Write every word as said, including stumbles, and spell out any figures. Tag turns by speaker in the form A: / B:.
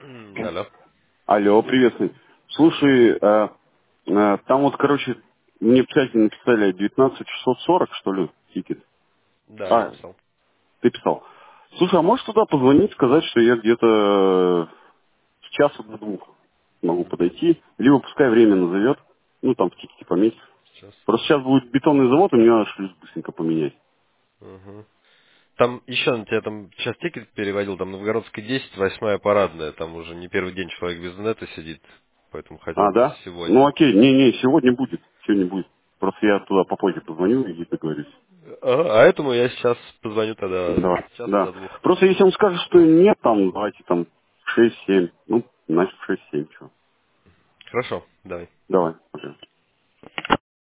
A: М, Алло.
B: Алло, приветствую. Слушай, э, э, там вот, короче, мне в чате написали девятнадцать шестьсот сорок, что ли, тикет.
A: Да, я
B: А,
A: написал.
B: ты писал. Слушай, а можешь туда позвонить, сказать, что я где-то э, с часу до двух могу
A: Мгм.
B: подойти, либо пускай время назовет, ну там в тикете пометить.
A: Сейчас.
B: Просто сейчас будет бетонный завод, и мне надо шлюз быстренько поменять.
A: Мгм. Там еще на тебя там сейчас тикет переводил, там Новгородская десять, восьмая парадная, там уже не первый день человек без нета сидит, поэтому хотел
B: А,
A: бы
B: да? Ну
A: сегодня.
B: окей, не-не, сегодня будет, сегодня будет. Просто я туда попозже позвоню и договорюсь.
A: Ага, а этому я сейчас позвоню тогда
B: Давай,
A: с часу
B: да.
A: до двух.
B: Просто если он скажет, что нет, там, давайте там шесть-семь. Ну, значит шесть-семь, что.
A: Хорошо, давай.
B: Давай, окей.